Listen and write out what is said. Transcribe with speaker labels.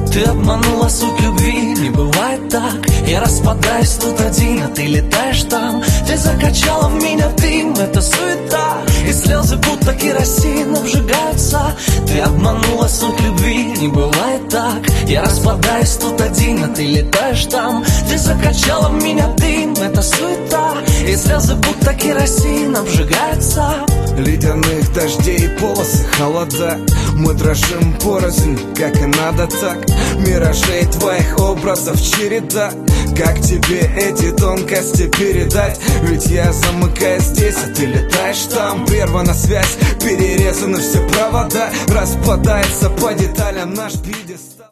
Speaker 1: Ты обманула суть любви, не бывает так. Я распадаюсь тут один, а ты летаешь там. Ты закачала в меня дым, это суета, и слезы будто керосин обжигаются. Ты обманула суть любви, не бывает так. Я распадаюсь тут один, а ты летаешь там. Ты закачала в меня дым, это суета, и слезы будто керосин обжигаются.
Speaker 2: Ледяных дождей и полосы холода, мы дрожим порознь, как и надо так. Миражей твоих образов череда, как тебе эти тонкости передать? Ведь я замыкаюсь здесь, а ты летаешь там. Прервана связь, перерезаны все провода, распадается по деталям наш пить.